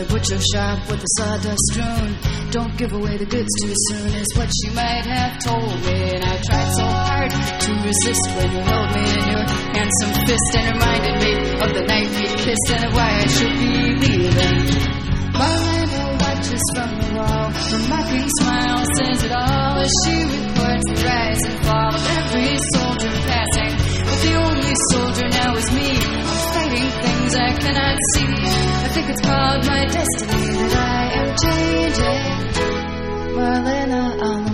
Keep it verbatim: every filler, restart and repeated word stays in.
butcher shop with the sawdust strewn. Don't give away the goods too soon is what you might have told me. And I tried so hard to resist when you held me in your handsome fist and reminded me of the night we kissed and of why I should be leaving. Marlena watches from the wall. Her mocking smile says it all as she reports the rise and fall of every soldier passing. But the only soldier now is me. I'm fighting things I cannot see. I think it's called my destiny that I am changing. Marlena on the